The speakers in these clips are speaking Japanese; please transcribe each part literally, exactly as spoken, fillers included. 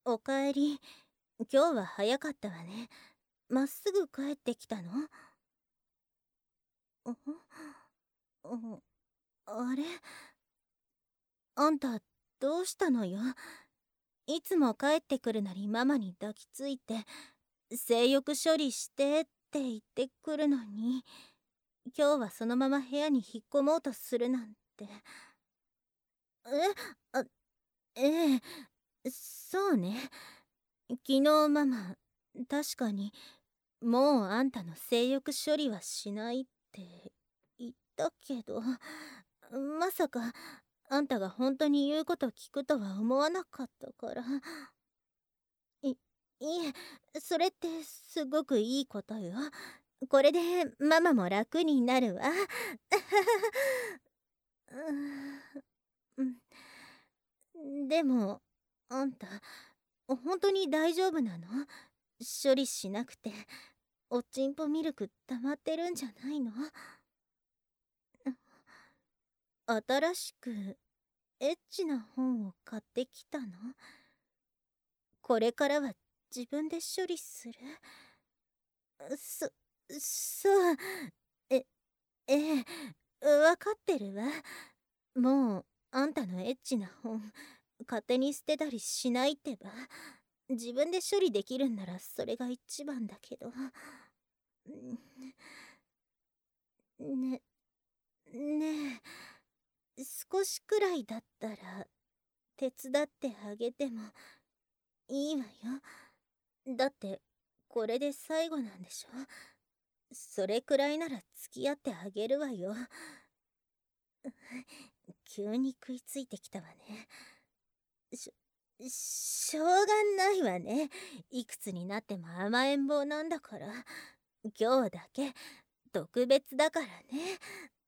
おかえり。今日は早かったわね。まっすぐ帰ってきたの？ううんあれ、あんたどうしたのよ。いつも帰ってくるなりママに抱きついて性欲処理してって言ってくるのに、今日はそのまま部屋に引っ込もうとするなんて。えあええそうね。昨日ママ確かにもうあんたの性欲処理はしないって言ったけど、まさかあんたが本当に言うこと聞くとは思わなかったから。いいえ、それってすごくいいことよ。これでママも楽になるわ。うんでもあんた本当に大丈夫なの？処理しなくておちんぽミルク溜まってるんじゃないの？新しくエッチな本を買ってきたの？これからは自分で処理する？そ、そう、え、ええ、わかってるわ。もう、あんたのエッチな本、勝手に捨てたりしないってば。自分で処理できるんならそれが一番だけど。ね、ねえ、少しくらいだったら手伝ってあげてもいいわよ。だってこれで最後なんでしょ。それくらいなら付き合ってあげるわよ。急に食いついてきたわね。ししょうがないわね。いくつになっても甘えん坊なんだから。今日だけ特別だからね。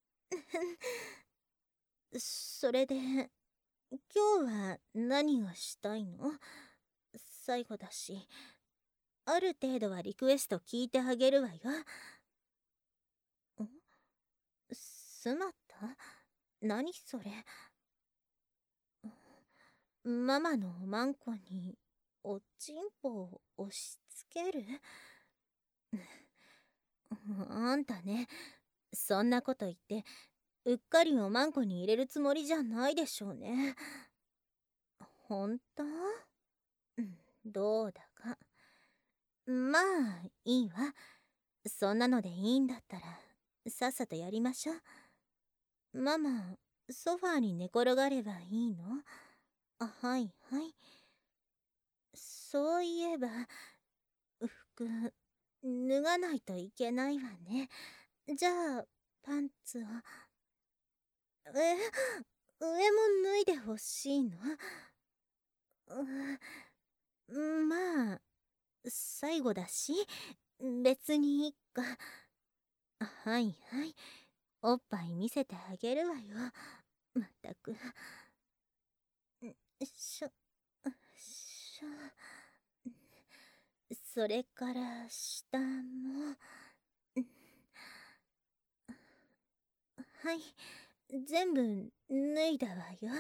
それで今日は何がしたいの？最後だし、ある程度はリクエスト聞いてあげるわよ。んスマタ？何それ？ママのおまんこにおちんぽを押し付ける？あんたね、そんなこと言ってうっかりおまんこに入れるつもりじゃないでしょうね。ほんと？うんどうだか。まあいいわ。そんなのでいいんだったらさっさとやりましょう。ママソファーに寝転がればいいの？あ、はいはい。そういえば服脱がないといけないわね。じゃあパンツを。え、上も脱いでほしいの？うん、まあ最後だし別にいいか。はいはい、おっぱい見せてあげるわよ。まったく。しょしょそれから下も。はい、全部脱いだわよ。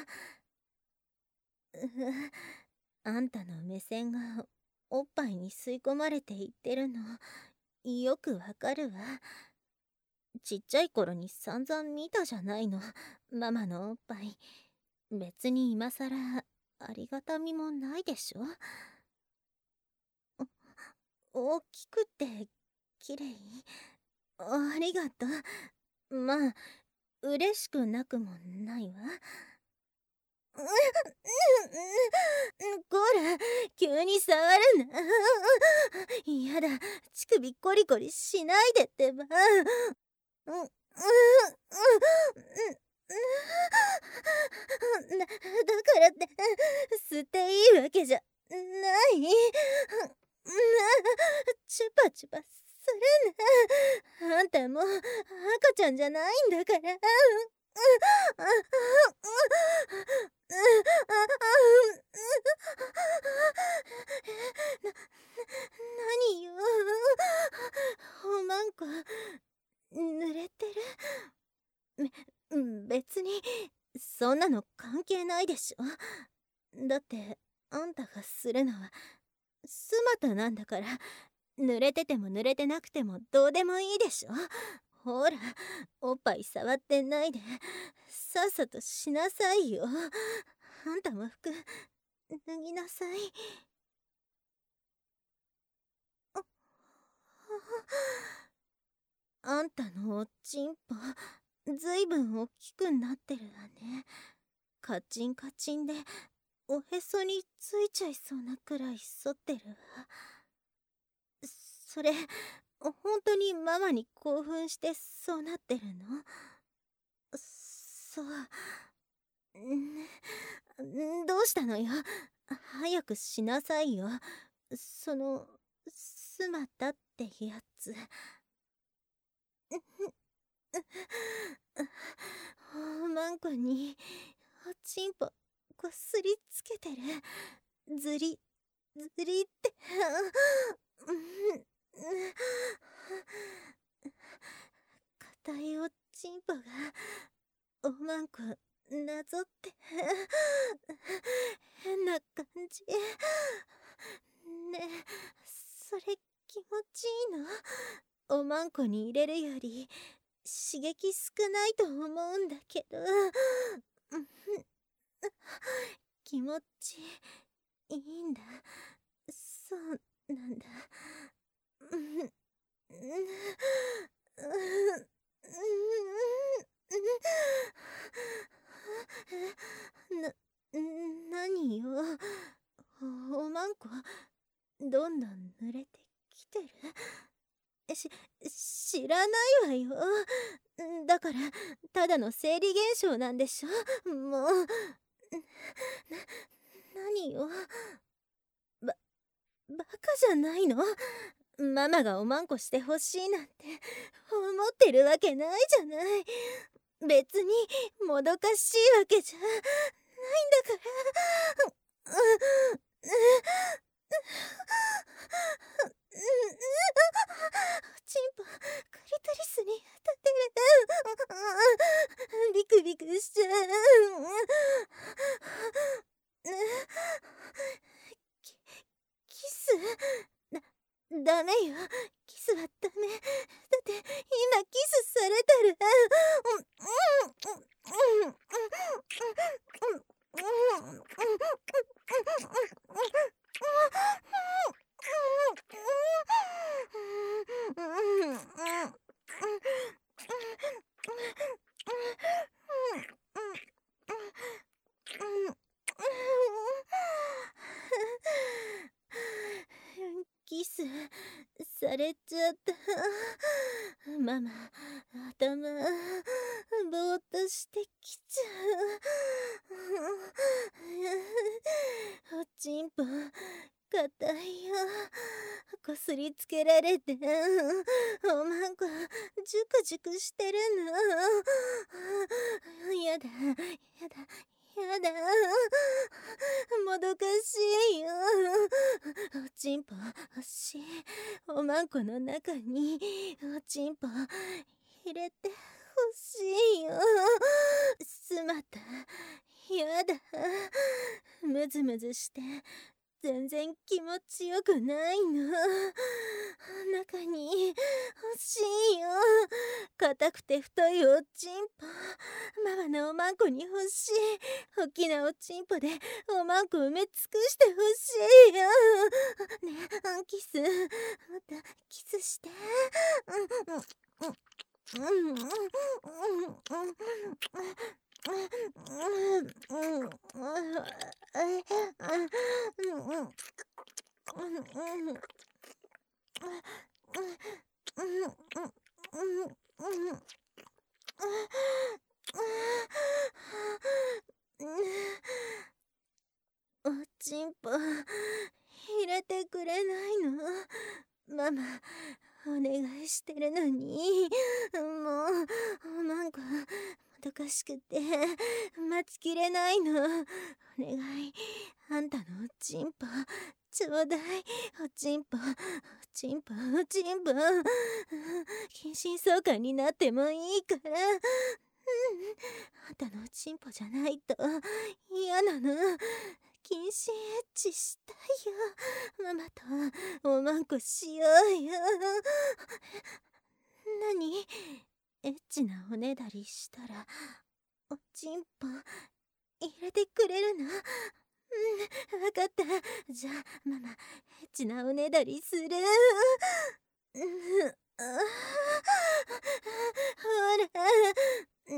あんたの目線がおっぱいに吸い込まれていってるのよくわかるわ。ちっちゃい頃に散々見たじゃないの、ママのおっぱい。別に今さらありがたみもないでしょ。大きくて綺麗。ありがとう。まあ嬉しくなくもないわ。う、う、う、こら、急に触るな。やだ、乳首コリコリしないでってば。うん、うん、うん、うん、だ、だからって、吸っていいわけじゃない。チュパチュパするな。あんたもう赤ちゃんじゃないんだから。な、何よ。おまんこ濡れてる？め、別にそんなの関係ないでしょ。だってあんたがかするのはスマタなんだから、濡れてても濡れてなくてもどうでもいいでしょ。ほら、おっぱい触ってないでさっさとしなさいよ。あんたも服脱ぎなさい。ああんたのおちんぽずいぶん大きくなってるわね。カチンカチンでおへそについちゃいそうなくらい反ってるわ。それ本当にママに興奮してそうなってるの？そう。んどうしたのよ。早くしなさいよ。そのスマタってやつ。おまんこにおちんぽこすりつけてる。ずりずりって硬いおちんぽがおまんこなぞって変な感じねえ、それ気持ちいいの？おまんこに入れるより刺激少ないと思うんだけど気持ちいいんだ。そうなんだ。な、何よ。おまんこどんどん濡れてきてる。し、知らないわよ。だからただの生理現象なんでしょ。もうな、何よ。ば、バカじゃないの？ママがおまんこしてほしいなんて思ってるわけないじゃない。別にもどかしいわけじゃないんだから。チンポクリトリスに当たってる。ビクビクしちゃう。キキスだ、ダメよ。キスはダメ。だって今キスされたらキスされちゃった。ママ、頭ぼーっとしてきちゃう。おちんぽ硬いよ。こすりつけられておまんこジュクジュクしてるの。やだやだやだ、もどかしいよ。おちんぽ欲しい。おまんこの中におちんぽ入れてほしいよ。スマタやだ、ムズムズして全然気持ちよくないの。中に欲しいよ。硬くて太いおちんぽ。ママのおまんこに欲しい。大きなおちんぽでおまんこ埋め尽くしてほしいよ。ねえ、キス。またキスして。うんうんうんうんおちんぽ入れてくれないの？ママお願いしてるのに。もうおまんこもどかしくて待ちきれないの。お願い、あんたのおちんぽちょうだい。おちんぽおちんぽおちんぽ近親相関になってもいいから。あんたのおちんぽじゃないと嫌なの。 謹慎エッチしたいよ。ママとおまんこしようよ。何？エッチなおねだりしたらおちんぽ入れてくれるの？うん、わかった。じゃあママエッチなおねだりする。うん、あほら、うん、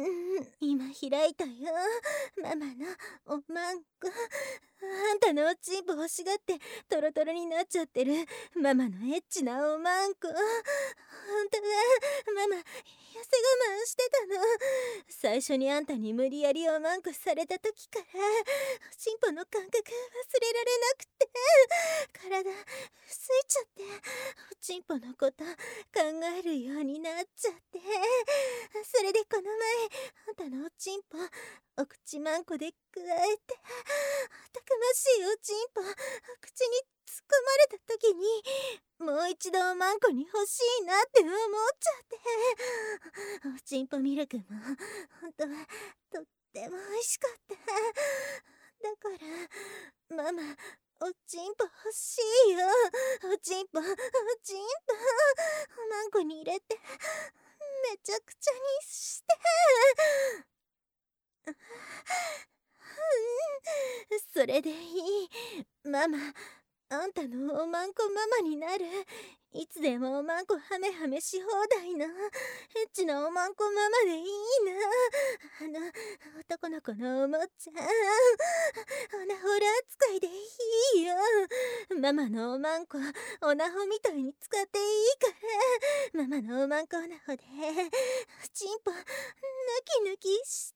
今開いたよ。ママのおまんこ。あんたのおちんぽ欲しがってトロトロになっちゃってるママのエッチなおまんこ。ほんとだ、ママ痩せ我慢してたの。最初にあんたに無理やりおまんこされた時からおちんぽの感覚忘れられなくて、体すいちゃっておちんぽのこと考えるようになっちゃって、それでこの前あんたのおちんぽお口まんこでくわえて、たくましいおちんぽ口に突っ込まれた時にもう一度おまんこに欲しいなって思っちゃって、おちんぽミルクも本当はとっても美味しかった。だからママおちんぽ欲しいよ。おちんぽおちんぽおまんこに入れてめちゃくちゃにして。それでいい。ママあんたのおまんこママになる。いつでもおまんこハメハメし放題のエッチなおまんこママでいいな。あの男の子のおもちゃオナホラ扱いでいいよ。ママのおまんこオナホみたいに使っていいから、ママのおまんこオナホでチンポヌキヌキして。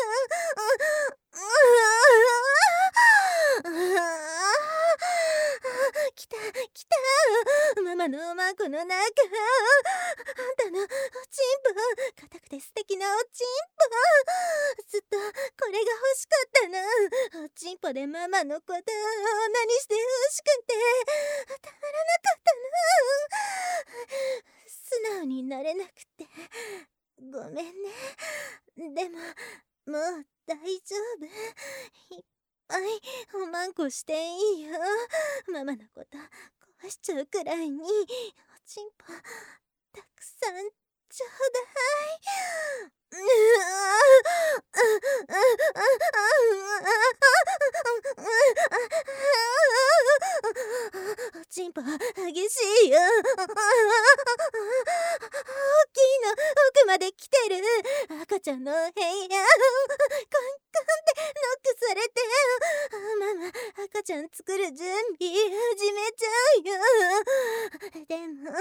来た来た、ママのおまんこの中、あんたのおちんぽ、硬くて素敵なおちんぽ、ずっとこれが欲しかったの。おちんぽでママのことを女にして欲しくてたまらなかったの。素直になれなくてごめんね。でももう大丈夫。いっぱいおまんこしていいよ。ママのこと壊しちゃうくらいにおちんぽたくさんちょうだい。おちんぽ激しいよ。大きいの奥まで来てる。赤ちゃんの部屋コンコンってノックされて、ママ赤ちゃん作る準備始めちゃうよ。でもいいよ、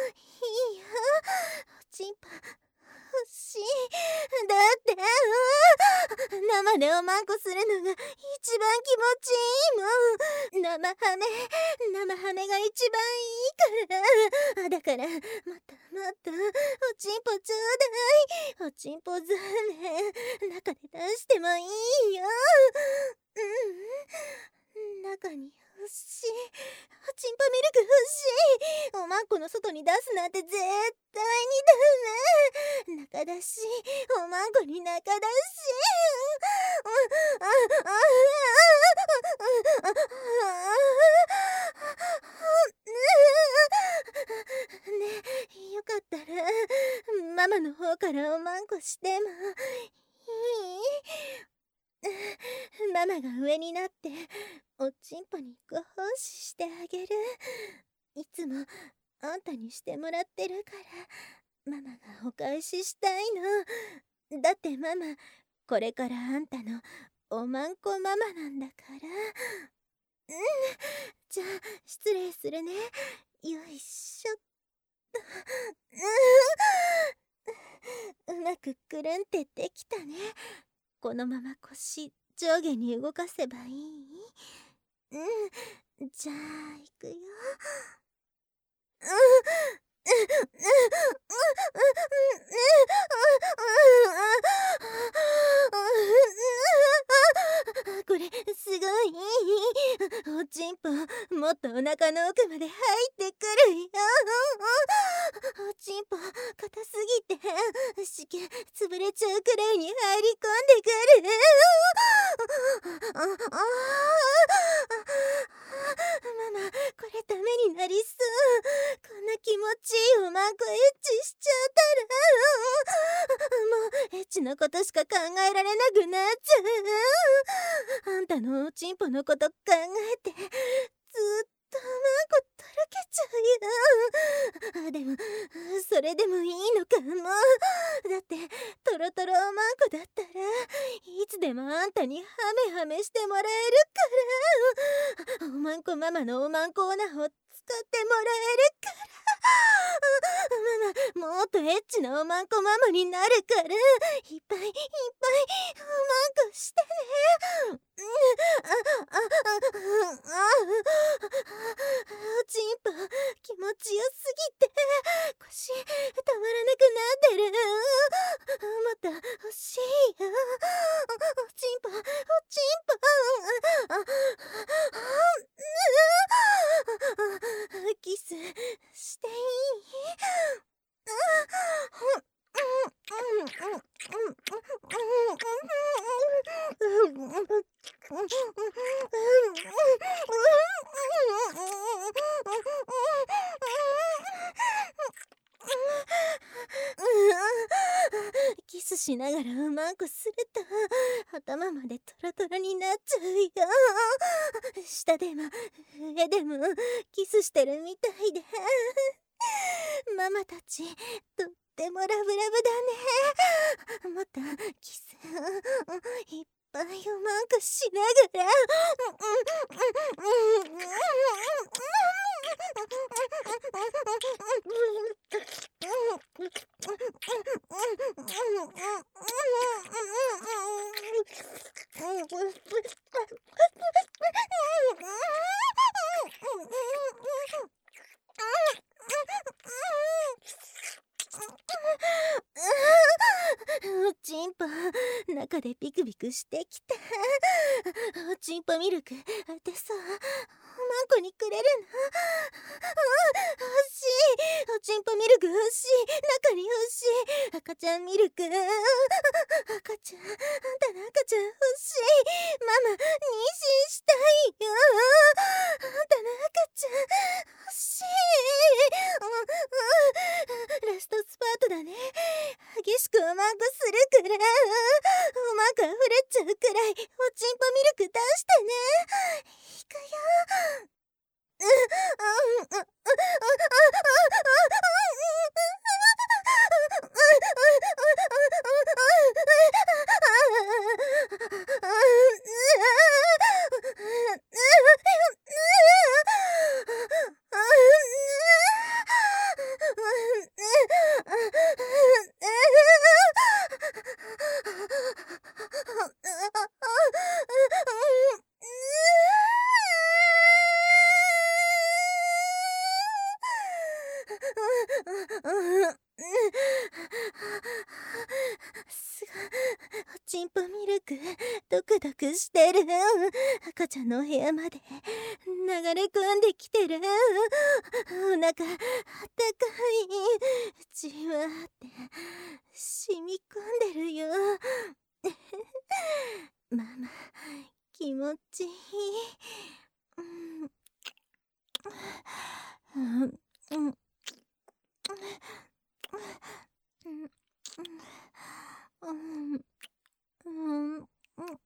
おちんぽ欲しい。だって生でおまんこするのが一番気持ちいいもん。生ハメ生ハメが一番いいから。だからもっともっとおちんぽちょうだい。おちんぽザーメン中で出してもいいよ。うん、中に欲しい。おちんぽミルク欲しい。おまんこの外に出すなんて絶対にダメ。中だしおまんこに中だし。ねえ、よかったらママの方からおまんこしてもいい？ママが上になっておちんぽにご奉仕してあげる。いつもあんたにしてもらってるからママがお返ししたいの。だってママこれからあんたのおまんこママなんだから。うん、じゃあ失礼するね。よいしょっと。うまくくるんってできたね。このまま腰上下に動かせばいい？うん、じゃあいくよ。これすごい。おちんぽもっとお腹の奥まで入ってくるよ。 おちんぽ硬すぎてしけ潰れちゃうくらいに入り込んでくる。ああママ、これダメになりそう。こんな気持ちいいおまんこエッチしちゃったらもうエッチのことしか考えられなくなっちゃう。あんたのおちんぽのこと考えてずっとマンコとろけちゃうよ。あでもそれでもいいのかも。だってトロトロおまんこだったらいつでもあんたにハメハメしてもらえるから。おまんこママのおまんこオナホ使ってもらえるから。ママもっとエッチなおまんこママになるから、いっぱいいっぱいおまんこしてね。ああああおちんぽ気持ちよすぎて腰たまらなくなってる。もっと欲しいよ。おちんぽおちんぽキスしていい？キスしながらうまんこすると頭までトロトロになっちゃうよ。下でも上でもキスしてるみたいでママたちとってもラブラブだね。もっとキスいっぱいおまんこしながらおちんぽ中でビクビクしてきた。おちんぽミルクあてさおまんこにくれるの？欲しい。おちんぽミルク欲しい。中に欲しい。赤ちゃんミルク赤ちゃんあんたの赤ちゃん欲しい。ママ妊娠したいよ。あんたの赤ちゃん欲しい。ラストスパートだね。激しくおまんこするからおまんこ溢れちゃうくらいおちんぽミルク出してね。いくよ。すごおちんぽミルクドクドクしてる。赤ちゃんのお部屋まで流れ込んできてる。お腹あったかい。じわーって染み込んでるよ。ママ気持ちいい。うんうんうんうんうん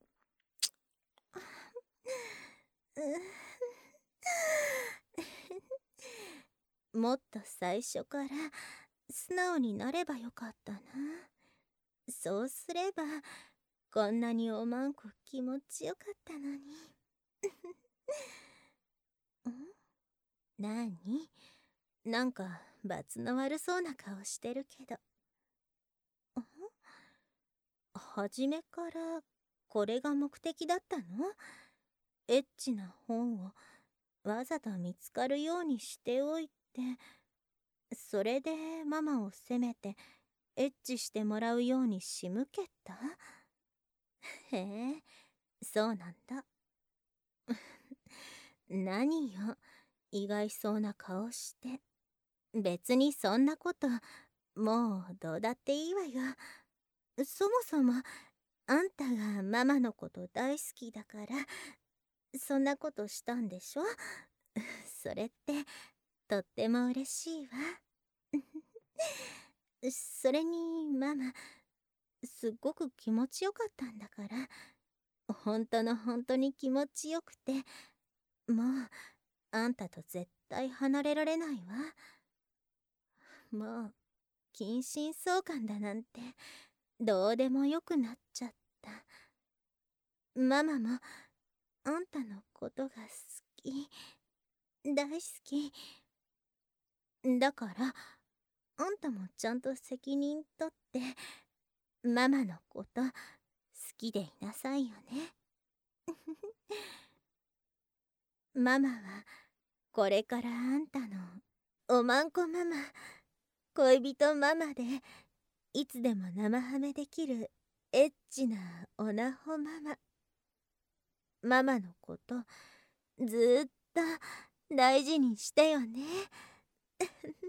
もっと最初から素直になればよかったな。そうすればこんなにおまんこ気持ちよかったのに。ん？なに？なんか罰の悪そうな顔してるけど。ん？はじめからこれが目的だったの？エッチな本をわざと見つかるようにしておいて、それでママを責めてエッチしてもらうように仕向けた？へえ、そうなんだ。何よ、意外そうな顔して。 別にそんなこともうどうだっていいわよ。そもそもあんたがママのこと大好きだからそんなことしたんでしょ。それってとっても嬉しいわ。それにママすっごく気持ちよかったんだから、本当の本当に気持ちよくて、もうあんたと絶対離れられないわ。もう近親相関だなんてどうでもよくなっちゃった。ママもあんたのことが好き、大好きだから、あんたもちゃんと責任取ってママのこと好きでいなさいよね。ママはこれからあんたのおまんこママ、恋人ママでいつでも生ハメできるエッチなおなほママ。ママのことずーっと大事にしてよね。